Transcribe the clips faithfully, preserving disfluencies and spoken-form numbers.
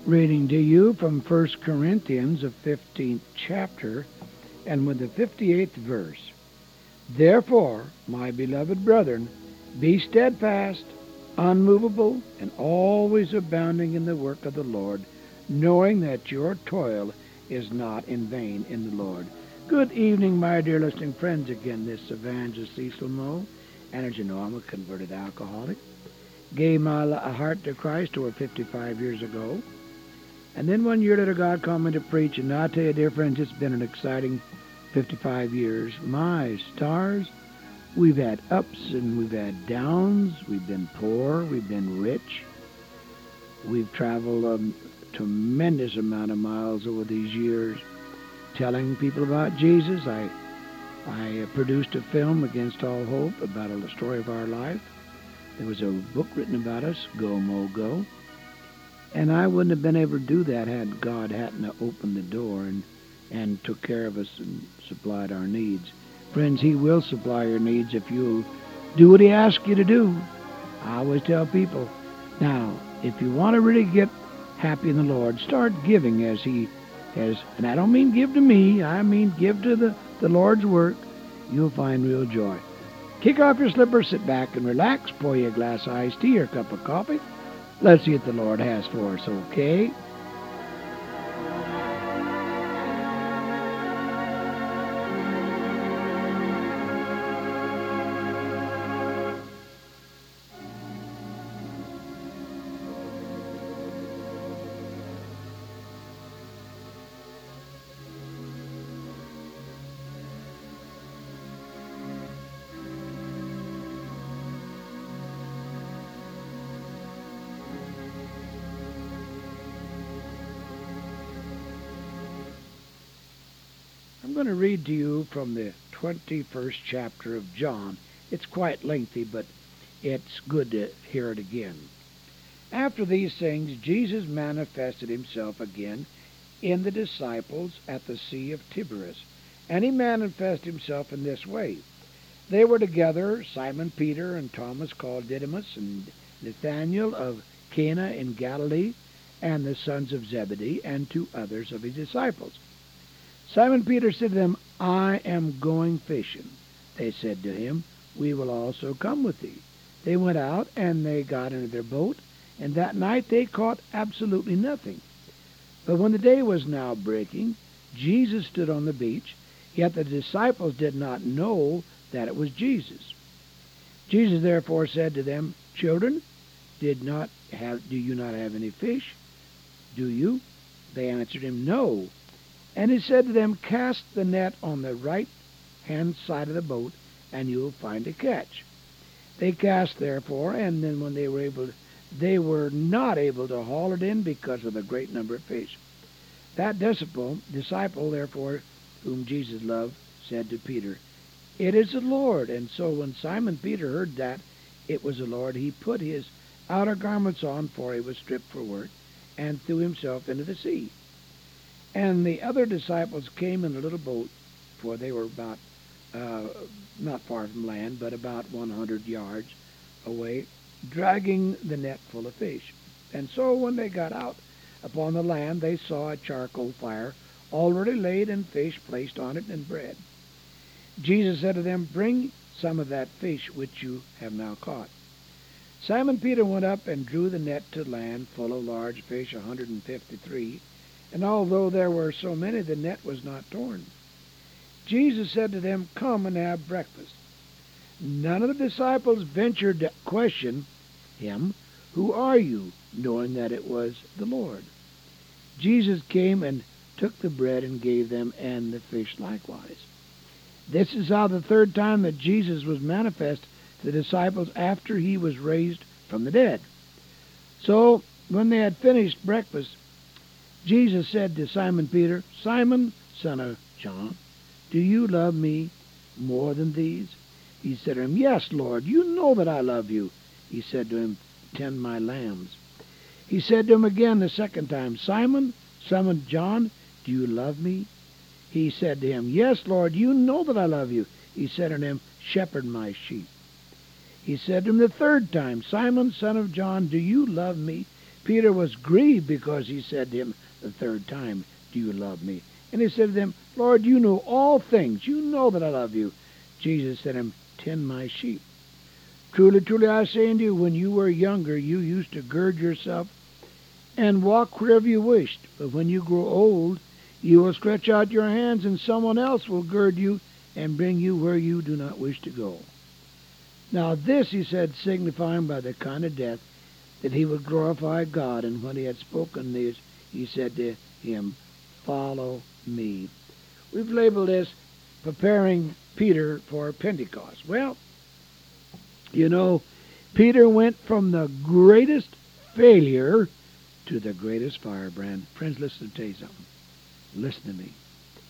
Reading to you from First Corinthians, the fifteenth chapter, and with the fifty-eighth verse. Therefore, my beloved brethren, be steadfast, unmovable, and always abounding in the work of the Lord, knowing that your toil is not in vain in the Lord. Good evening, my dear listening friends. Again, this is Evangelist Cecil Moe, and as you know, I'm a converted alcoholic. Gave my heart to Christ over fifty-five years ago. And then one year later, God called me to preach, and I tell you, dear friends, it's been an exciting fifty-five years. My stars, we've had ups and we've had downs. We've been poor. We've been rich. We've traveled a tremendous amount of miles over these years telling people about Jesus. I, I produced a film, Against All Hope, about the story of our life. There was a book written about us, Go Mo Go. And I wouldn't have been able to do that had God hadn't opened the door and, and took care of us and supplied our needs. Friends, He will supply your needs if you'll do what He asks you to do. I always tell people, now, if you want to really get happy in the Lord, start giving as He has. And I don't mean give to me. I mean give to the, the Lord's work. You'll find real joy. Kick off your slippers, sit back and relax, pour you a glass of iced tea or a cup of coffee. Let's see what the Lord has for us, okay? I'm going to read to you from the twenty-first chapter of John. It's quite lengthy, but it's good to hear it again. After these things, Jesus manifested Himself again in the disciples at the Sea of Tiberias, and He manifested Himself in this way. They were together, Simon Peter and Thomas called Didymus, and Nathanael of Cana in Galilee, and the sons of Zebedee, and two others of His disciples. Simon Peter said to them, I am going fishing. They said to him, we will also come with thee. They went out, and they got into their boat, and that night they caught absolutely nothing. But when the day was now breaking, Jesus stood on the beach, yet the disciples did not know that it was Jesus. Jesus therefore said to them, Children, did not have do you not have any fish? Do you? They answered Him, No. And He said to them, Cast the net on the right-hand side of the boat, and you'll find a catch. They cast therefore, and then when they were able, they were not able to haul it in because of the great number of fish. That disciple, disciple therefore, whom Jesus loved, said to Peter, It is the Lord. And so when Simon Peter heard that it was the Lord, he put his outer garments on, for he was stripped for work, and threw himself into the sea. And the other disciples came in a little boat, for they were about, uh, not far from land, but about one hundred yards away, dragging the net full of fish. And so when they got out upon the land, they saw a charcoal fire already laid, and fish placed on it, and bread. Jesus said to them, Bring some of that fish which you have now caught. Simon Peter went up and drew the net to land, full of large fish, a hundred and fifty-three. And although there were so many, the net was not torn. Jesus said to them, Come and have breakfast. None of the disciples ventured to question Him, Who are you? Knowing that it was the Lord. Jesus came and took the bread and gave them, and the fish likewise. This is how the third time that Jesus was manifest to the disciples after He was raised from the dead. So when they had finished breakfast, Jesus said to Simon Peter, Simon, son of John, do you love me more than these? He said to him, Yes, Lord, you know that I love you. He said to him, Tend my lambs. He said to him again the second time, Simon, son of John, do you love me? He said to him, Yes, Lord, you know that I love you. He said to him, Shepherd my sheep. He said to him the third time, Simon, son of John, do you love me? Peter was grieved because he said to him the third time, "Do you love me?" And he said to them, "Lord, you know all things. You know that I love you." Jesus said to him, "Tend my sheep. Truly, truly, I say unto you, when you were younger, you used to gird yourself and walk wherever you wished. But when you grow old, you will stretch out your hands, and someone else will gird you and bring you where you do not wish to go." Now this, he said, signifying by the kind of death that he would glorify God. And when he had spoken this, he said to him, "Follow me." We've labeled this preparing Peter for Pentecost. Well, you know, Peter went from the greatest failure to the greatest firebrand. Friends, listen to tell you something. Listen to me.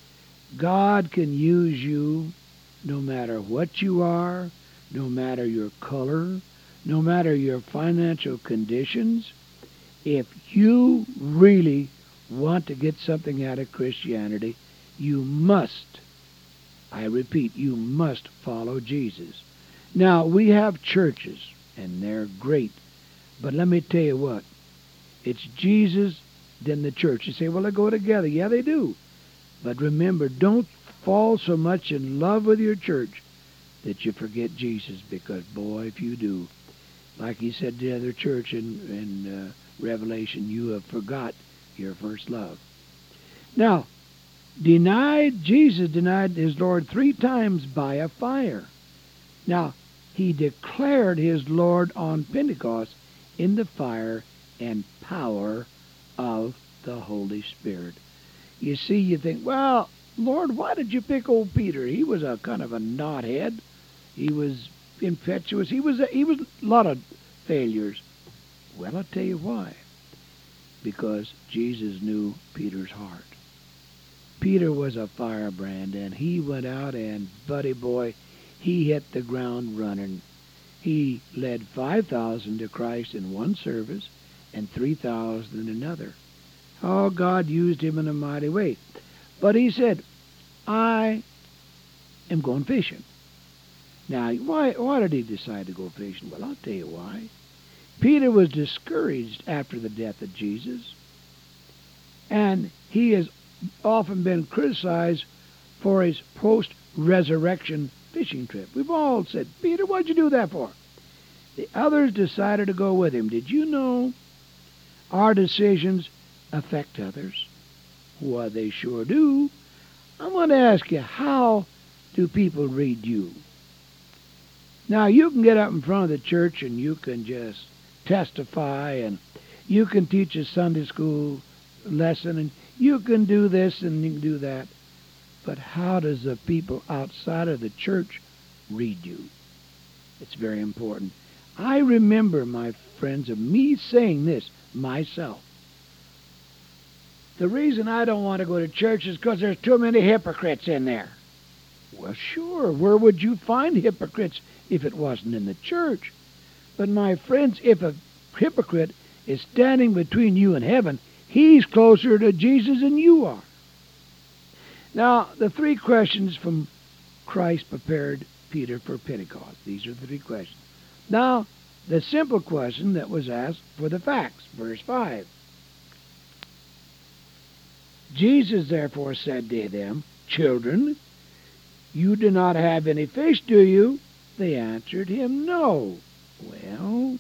God can use you no matter what you are, no matter your color, no matter your financial conditions. If you really want to get something out of Christianity, you must, I repeat, you must follow Jesus. Now, we have churches, and they're great, but let me tell you what, it's Jesus, then the church. You say, well, they go together. Yeah, they do. But remember, don't fall so much in love with your church that you forget Jesus, because, boy, if you do, like he said to the other church in, in uh, Revelation, you have forgot your first love. Now, denied, Jesus denied his Lord three times by a fire. Now, he declared his Lord on Pentecost in the fire and power of the Holy Spirit. You see, you think, well, Lord, why did you pick old Peter? He was a kind of a knothead. He was impetuous. He was a, he was a lot of failures. Well, I'll tell you why. Because Jesus knew Peter's heart. Peter was a firebrand, and he went out and, buddy boy, he hit the ground running. He led five thousand to Christ in one service and three thousand in another. Oh, God used him in a mighty way. But he said, I am going fishing. Now, why, why did he decide to go fishing? Well, I'll tell you why. Peter was discouraged after the death of Jesus, and he has often been criticized for his post-resurrection fishing trip. We've all said, Peter, what'd you do that for? The others decided to go with him. Did you know our decisions affect others? Well, they sure do. I'm going to ask you, how do people read you? Now, you can get up in front of the church and you can just testify, and you can teach a Sunday school lesson, and you can do this and you can do that. But how does the people outside of the church read you? It's very important. I remember, my friends, of me saying this myself. The reason I don't want to go to church is because there's too many hypocrites in there. Well, sure, where would you find hypocrites if it wasn't in the church? But my friends, if a hypocrite is standing between you and heaven, he's closer to Jesus than you are. Now, the three questions from Christ prepared Peter for Pentecost. These are the three questions. Now, the simple question that was asked for the facts. Verse five. Jesus therefore said to them, Children, you do not have any fish, do you? They answered him, No. Well,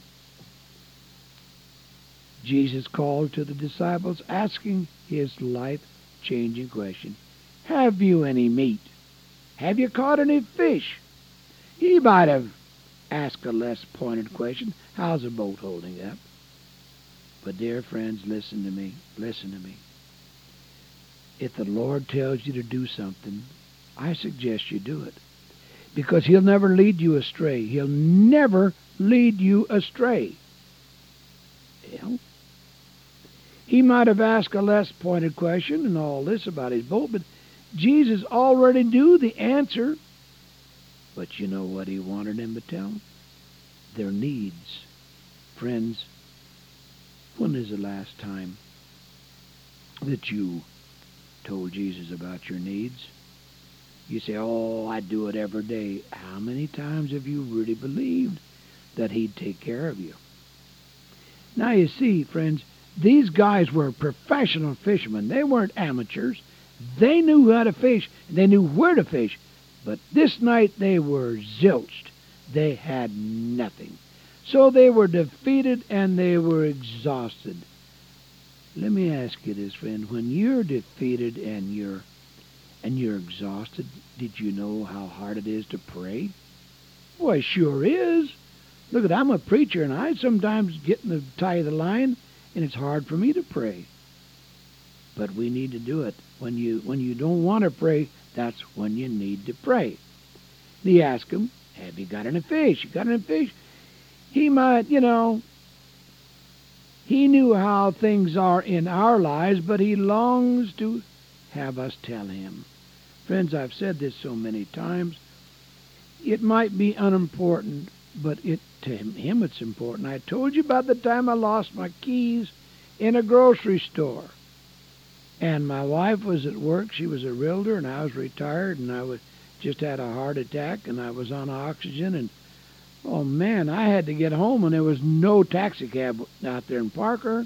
Jesus called to the disciples, asking his life-changing question, Have you any meat? Have you caught any fish? He might have asked a less pointed question, How's the boat holding up? But dear friends, listen to me. Listen to me. If the Lord tells you to do something, I suggest you do it. Because he'll never lead you astray. He'll never lead you astray. Well, he might have asked a less pointed question and all this about his boat, but Jesus already knew the answer. But you know what he wanted them to tell? Their needs. Friends, when is the last time that you told Jesus about your needs? You say, oh, I do it every day. How many times have you really believed that he'd take care of you? Now you see, friends, these guys were professional fishermen. They weren't amateurs. They knew how to fish. They knew where to fish. But this night they were zilched. They had nothing. So they were defeated and they were exhausted. Let me ask you this, friend. When you're defeated and you're and you're exhausted, did you know how hard it is to pray? Well, it sure is. Look, at I'm a preacher, and I sometimes get in the tie of the line, and it's hard for me to pray. But we need to do it. When you when you don't want to pray, that's when you need to pray. And he asked him, have you got any fish? You got any fish? He might, you know, he knew how things are in our lives, but he longs to have us tell him. Friends, I've said this so many times. It might be unimportant, but it to him it's important. I told you about the time I lost my keys in a grocery store. And my wife was at work. She was a realtor, and I was retired, and I was just had a heart attack, and I was on oxygen, and oh man, I had to get home, and there was no taxi cab out there in Parker.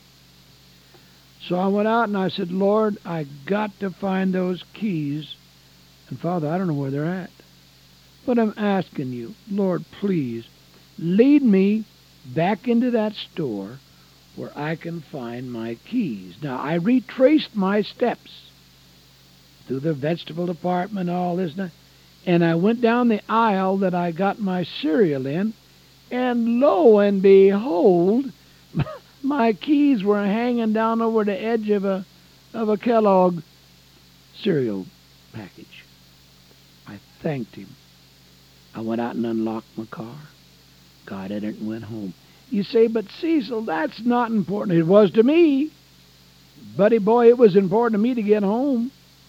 So I went out and I said, Lord, I got to find those keys. And Father, I don't know where they're at. But I'm asking you, Lord, please, lead me back into that store where I can find my keys. Now, I retraced my steps through the vegetable department, all this, and I went down the aisle that I got my cereal in, and lo and behold, my keys were hanging down over the edge of a of a Kellogg cereal package. I thanked him. I went out and unlocked my car, got in it, and went home. You say, but Cecil, that's not important. It was to me. Buddy boy, it was important to me to get home.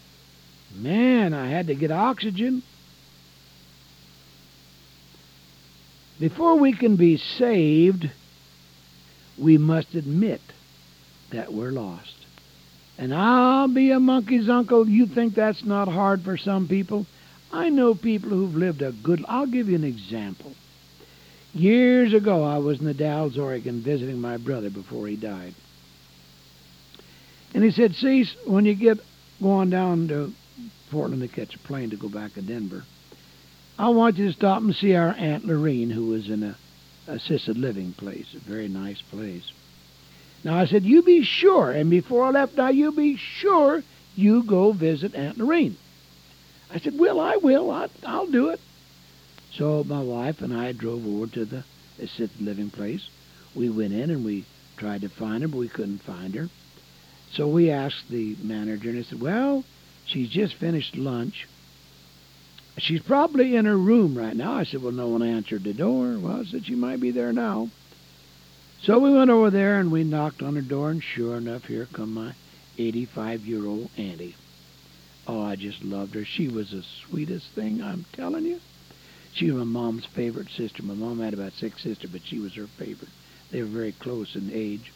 Man, I had to get oxygen. Before we can be saved, we must admit that we're lost. And I'll be a monkey's uncle. You think that's not hard for some people? I know people who've lived a good... I'll give you an example. Years ago, I was in the Dalles, Oregon, visiting my brother before he died. And he said, Cease, when you get going down to Portland to catch a plane to go back to Denver, I want you to stop and see our Aunt Lorene, who was in a assisted living place, a very nice place. Now, I said, you be sure, and before I left, now you be sure you go visit Aunt Lorene. I said, well, I will. I, I'll do it. So my wife and I drove over to the assisted living place. We went in and we tried to find her, but we couldn't find her. So we asked the manager, and he said, well, she's just finished lunch. She's probably in her room right now. I said, well, no one answered the door. Well, I said, she might be there now. So we went over there and we knocked on her door, and sure enough, here come my eighty-five-year-old auntie. Oh, I just loved her. She was the sweetest thing, I'm telling you. She was my mom's favorite sister. My mom had about six sisters, but she was her favorite. They were very close in age.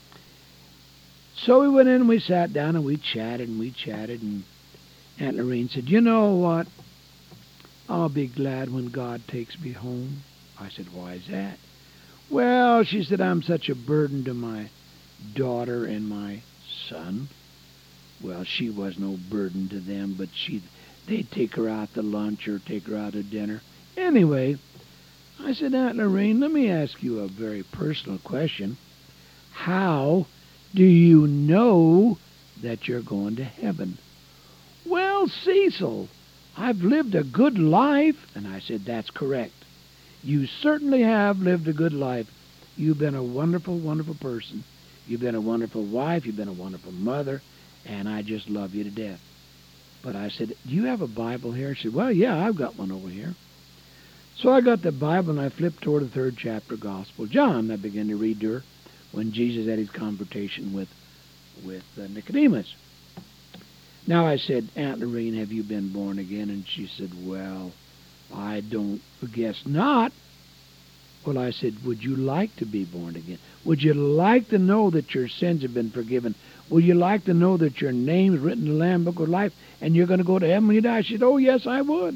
So we went in and we sat down and we chatted and we chatted, and Aunt Lorene said, you know what? I'll be glad when God takes me home. I said, why is that? Well, she said, I'm such a burden to my daughter and my son. Well, she was no burden to them, but she, they'd take her out to lunch or take her out to dinner. Anyway, I said, Aunt Lorene, let me ask you a very personal question. How do you know that you're going to heaven? Well, Cecil, I've lived a good life. And I said, that's correct. You certainly have lived a good life. You've been a wonderful, wonderful person. You've been a wonderful wife. You've been a wonderful mother. And I just love you to death. But I said, do you have a Bible here? She said, well, yeah, I've got one over here. So I got the Bible and I flipped toward the third chapter of Gospel of John. I began to read to her when Jesus had his confrontation with, with uh, Nicodemus. Now I said, Aunt Lorene, have you been born again? And she said, well, I don't guess not. Well, I said, would you like to be born again? Would you like to know that your sins have been forgiven? Would you like to know that your name's written in the Lamb Book of Life and you're going to go to heaven when you die? She said, oh, yes, I would.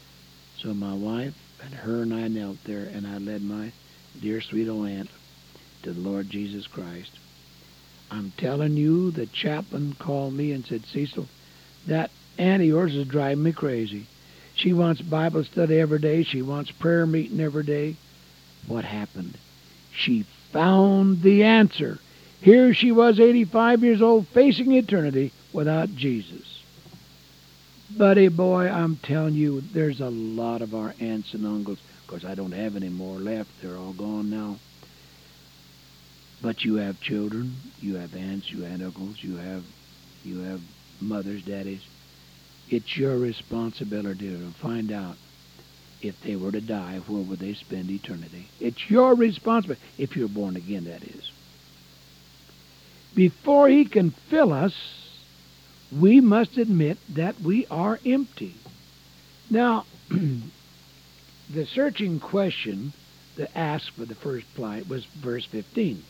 So my wife and her and I knelt there, and I led my dear, sweet old aunt to the Lord Jesus Christ. I'm telling you, the chaplain called me and said, Cecil, that aunt of yours is driving me crazy. She wants Bible study every day. She wants prayer meeting every day. What happened? She found the answer. Here she was, eighty-five years old, facing eternity without Jesus. Buddy boy, I'm telling you, there's a lot of our aunts and uncles. Of course, I don't have any more left. They're all gone now. But you have children. You have aunts. You have uncles. You have, you have mothers, daddies. It's your responsibility to find out if they were to die, where would they spend eternity? It's your responsibility, if you're born again, that is. Before he can fill us, we must admit that we are empty. Now, the searching question that asked for the first flight was verse fifteen.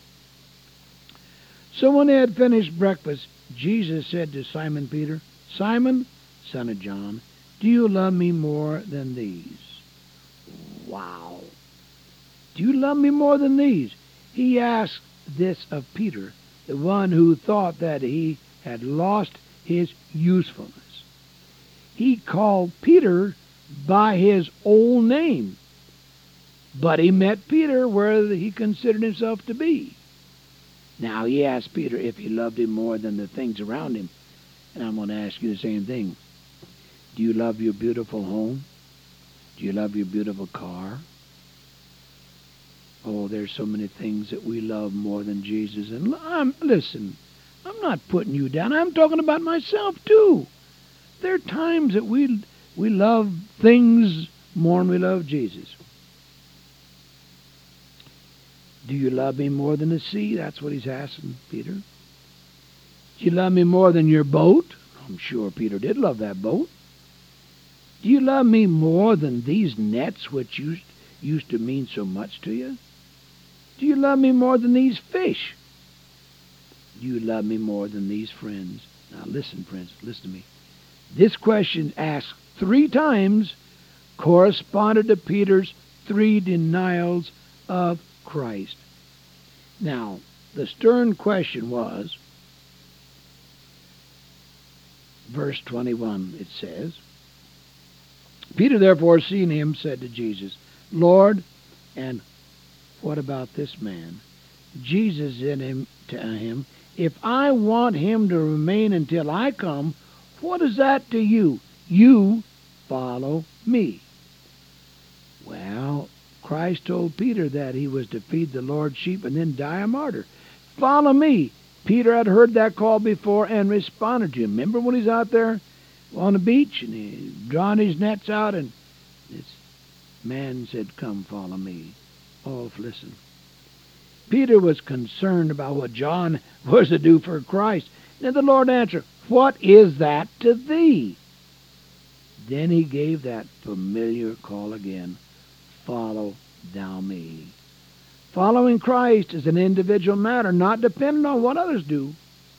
So when they had finished breakfast, Jesus said to Simon Peter, Simon, son of John, do you love me more than these? Wow. Do you love me more than these? He asked this of Peter, the one who thought that he had lost his usefulness. He called Peter by his old name, but he met Peter where he considered himself to be. Now he asked Peter if he loved him more than the things around him, and I'm going to ask you the same thing. Do you love your beautiful home? Do you love your beautiful car? Oh, there's so many things that we love more than Jesus. And I'm, listen, I'm not putting you down. I'm talking about myself too. There are times that we we love things more than we love Jesus. Do you love me more than the sea? That's what he's asking Peter. Do you love me more than your boat? I'm sure Peter did love that boat. Do you love me more than these nets which used, used to mean so much to you? Do you love me more than these fish? Do you love me more than these friends? Now listen, friends, listen to me. This question asked three times corresponded to Peter's three denials of Christ. Now, the stern question was, verse twenty-one, it says, Peter therefore, seeing him, said to Jesus, Lord, and what about this man? Jesus said him, to him, if I want him to remain until I come, what is that to you? You follow me. Well, Christ told Peter that he was to feed the Lord's sheep and then die a martyr. Follow me. Peter had heard that call before and responded to him. Remember when he's out there on the beach and he's drawing his nets out and this man said, come follow me. Oh, listen. Peter was concerned about what John was to do for Christ. And the Lord answered, what is that to thee? Then he gave that familiar call again, follow thou me. Following Christ is an individual matter, not dependent on what others do.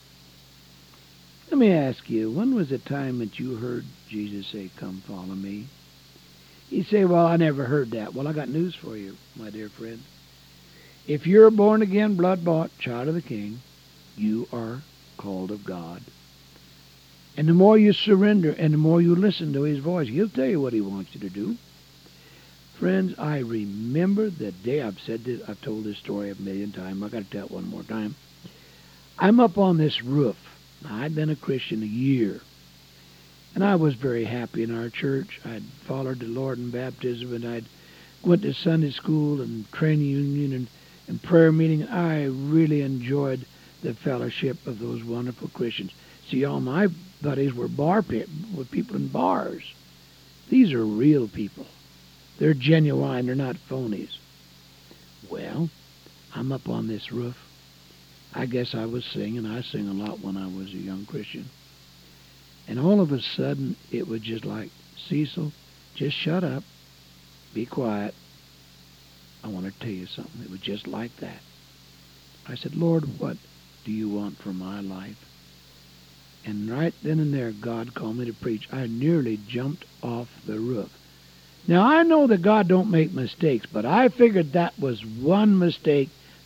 Let me ask you, when was the time that you heard Jesus say, come follow me? You say, well, I never heard that. Well, I got news for you, my dear friend. If you're a born-again, blood-bought child of the King, you are called of God. And the more you surrender and the more you listen to his voice, he'll tell you what he wants you to do. Friends, I remember the day, I've said this, I've told this story a million times. I've got to tell it one more time. I'm up on this roof. I'd been a Christian a year. And I was very happy in our church. I'd followed the Lord in baptism, and I'd went to Sunday school and training union and, and prayer meeting. I really enjoyed the fellowship of those wonderful Christians. See, all my buddies were bar pit, were people in bars. These are real people. They're genuine. They're not phonies. Well, I'm up on this roof. I guess I was singing. I sing a lot when I was a young Christian. And all of a sudden, it was just like, Cecil, just shut up. Be quiet. I want to tell you something. It was just like that. I said, Lord, what do you want for my life? And right then and there, God called me to preach. I nearly jumped off the roof. Now, I know that God don't make mistakes, but I figured that was one mistake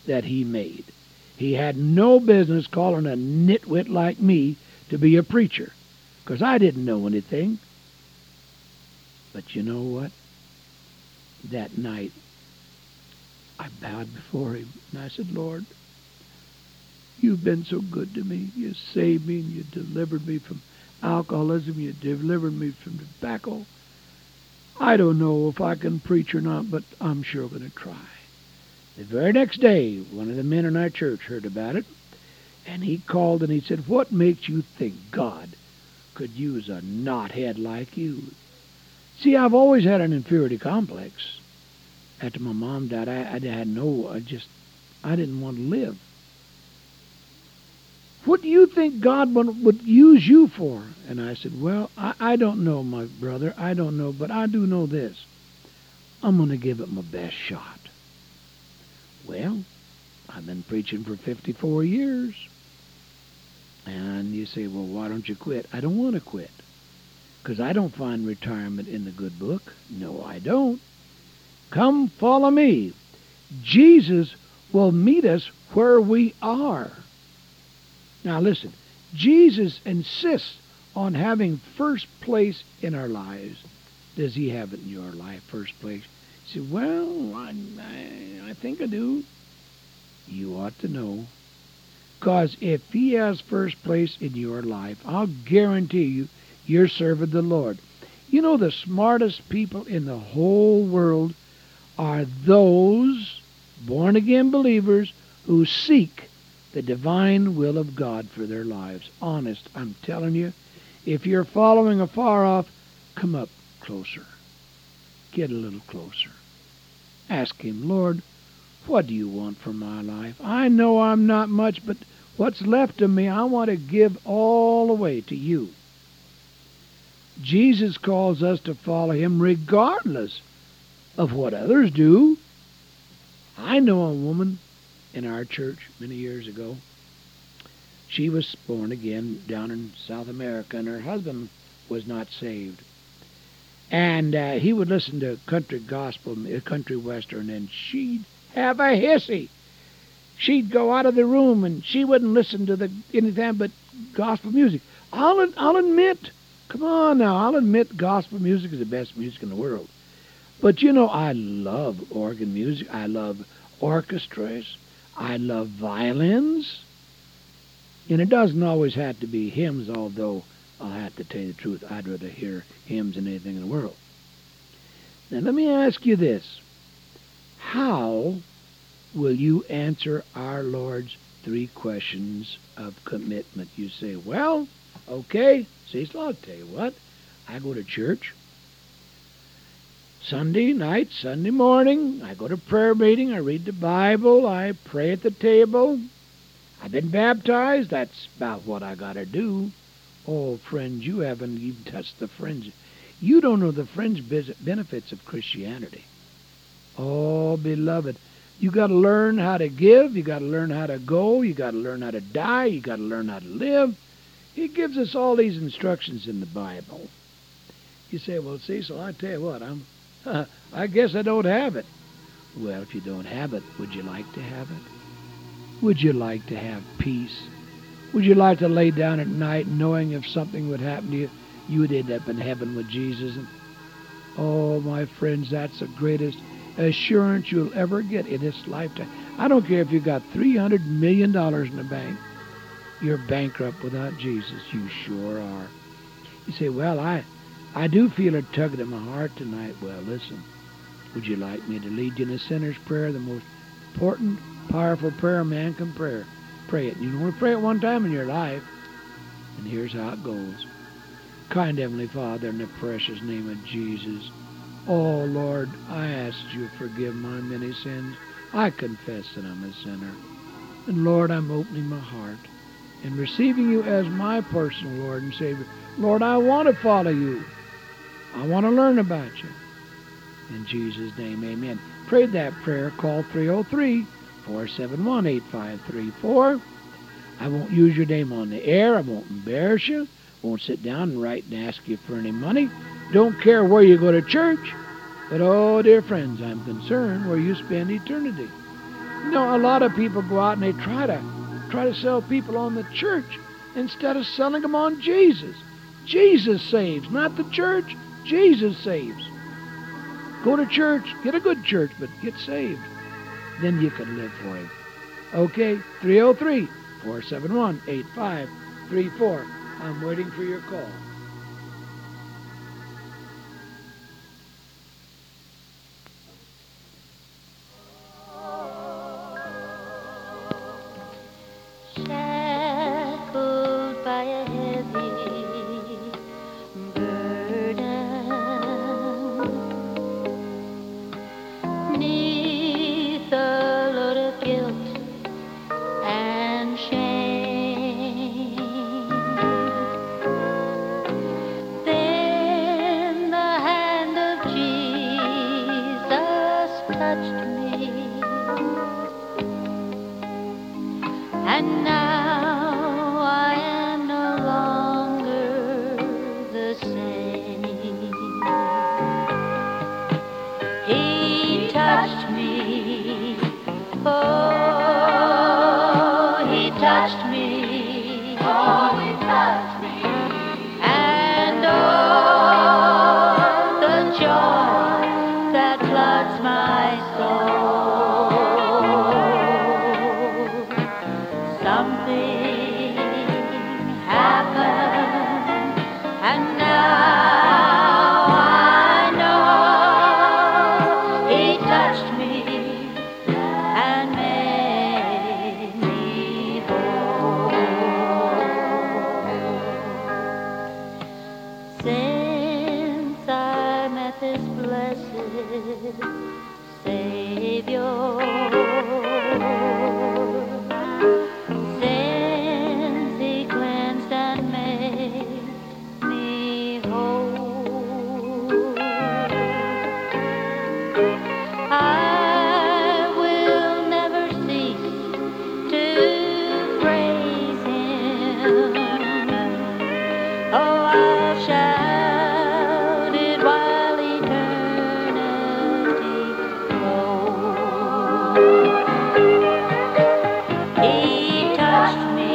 that he made. He had no business calling a nitwit like me to be a preacher, because I didn't know anything. But you know what? That night, I bowed before him, and I said, Lord, you've been so good to me. You saved me, and you delivered me from alcoholism. You delivered me from tobacco. I don't know if I can preach or not, but I'm sure going to try. The very next day, one of the men in our church heard about it, and he called and he said, what makes you think God could use a knothead like you? See, I've always had an inferiority complex. After my mom died, I, I had no, I just, I didn't want to live. What do you think God would, would use you for? And I said, well, I, I don't know, my brother. I don't know, but I do know this. I'm going to give it my best shot. Well, I've been preaching for fifty-four years. And you say, well, why don't you quit? I don't want to quit. Because I don't find retirement in the good book. No, I don't. Come follow me. Jesus will meet us where we are. Now listen, Jesus insists on having first place in our lives. Does he have it in your life, first place? You say, well, I, I, I think I do. You ought to know. Because if he has first place in your life, I'll guarantee you, you're serving the Lord. You know, the smartest people in the whole world are those born-again believers who seek the divine will of God for their lives. Honest, I'm telling you, if you're following afar off, come up closer. Get a little closer. Ask him, Lord, what do you want for my life? I know I'm not much, but what's left of me, I want to give all away to you. Jesus calls us to follow him regardless of what others do. I know a woman in our church many years ago. She was born again down in South America, and her husband was not saved. And uh, he would listen to country gospel, country western, and she'd have a hissy. She'd go out of the room, and she wouldn't listen to the anything but gospel music. I'll, I'll admit, come on now, I'll admit gospel music is the best music in the world. But you know, I love organ music. I love orchestras. I love violins. And it doesn't always have to be hymns, although I'll have to tell you the truth, I'd rather hear hymns than anything in the world. Now let me ask you this. How will you answer our Lord's three questions of commitment? You say, well, okay, Cecil, I'll tell you what. I go to church Sunday night, Sunday morning. I go to prayer meeting. I read the Bible. I pray at the table. I've been baptized. That's about what I got to do. Oh, friends, you haven't even touched the fringe. You don't know the fringe benefits of Christianity. Oh, beloved, you got to learn how to give. You got to learn how to go. You got to learn how to die. You got to learn how to live. He gives us all these instructions in the Bible. You say, well, Cecil, I tell you what, I'm, I guess I don't have it. Well, if you don't have it, would you like to have it? Would you like to have peace? Would you like to lay down at night knowing if something would happen to you, you would end up in heaven with Jesus? And, oh, my friends, that's the greatest assurance you'll ever get in this lifetime. I don't care if you got three hundred million dollars in the bank. You're bankrupt without Jesus. You sure are. You say, well, I, I do feel it tugging at my heart tonight. Well, listen, would you like me to lead you in a sinner's prayer, the most important, powerful prayer a man can pray? Pray it. You can only pray it one time in your life. And here's how it goes. Kind Heavenly Father, in the precious name of Jesus, oh, Lord, I ask you to forgive my many sins. I confess that I'm a sinner. And, Lord, I'm opening my heart and receiving you as my personal Lord and Savior. Lord, I want to follow you. I want to learn about you. In Jesus' name, amen. Pray that prayer. Call three oh three, four seven one, eight five three four. I won't use your name on the air. I won't embarrass you. Won't sit down and write and ask you for any money. Don't care where you go to church. But, oh, dear friends, I'm concerned where you spend eternity. You know, a lot of people go out and they try to try to sell people on the church instead of selling them on Jesus. Jesus saves, not the church. Jesus saves. Go to church, get a good church, but get saved. Then you can live for Him. Okay, three oh three, four seven one, eight five three four. I'm waiting for your call. Shackled by a heavy burden, 'neath a load of guilt and shame, then the hand of Jesus touched me, and now I am no longer the same. He touched me, oh, He touched me, oh, He touched me, and oh, the joy that floods my soul. Something happened, and now I know He touched me and made me whole. Since I met this blessed Savior, since He cleansed and made me whole, I will never cease to praise Him. Oh, I'll shout it while eternity rolls. He touched me,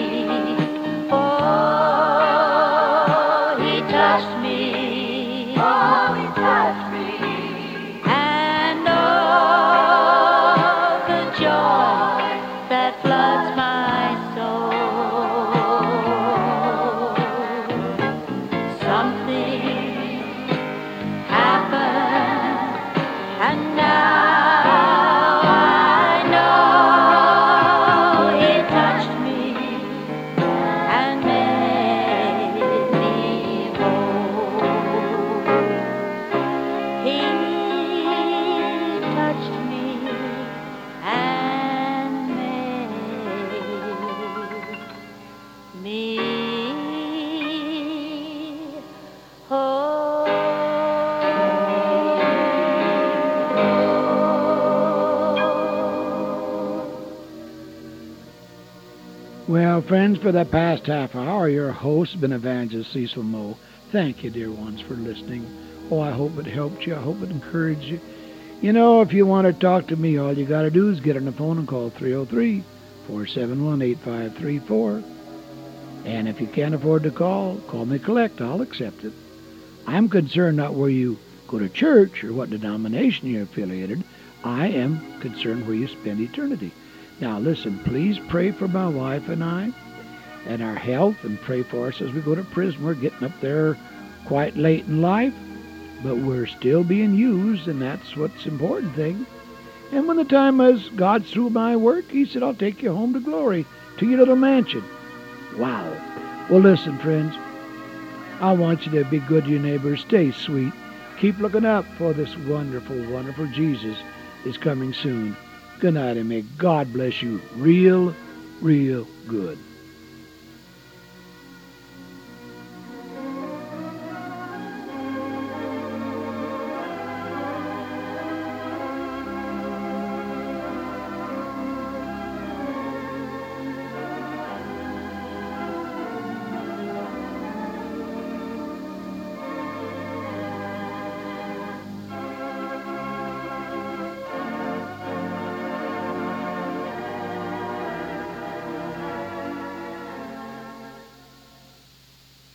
oh, He touched me, oh, He touched me, and oh, the joy that floods my soul. Something happened, and now I know He touched me and made me whole. He touched me and made me whole. Well, friends, for the past half hour, your host has been Evangelist Cecil Moe. Thank you, dear ones, for listening. Oh, I hope it helped you. I hope it encouraged you. You know, if you want to talk to me, all you got to do is get on the phone and call three oh three, four seven one, eight five three four. And if you can't afford to call, call me collect. I'll accept it. I'm concerned not where you go to church or what denomination you're affiliated. I am concerned where you spend eternity. Now, listen, please pray for my wife and I and our health, and pray for us as we go to prison. We're getting up there quite late in life, but we're still being used, and that's what's the important thing. And when the time is, God's through my work, He said, I'll take you home to glory, to your little mansion. Wow. Well, listen, friends, I want you to be good to your neighbors. Stay sweet. Keep looking up, for this wonderful, wonderful Jesus is coming soon. Good night, and may God bless you real, real good.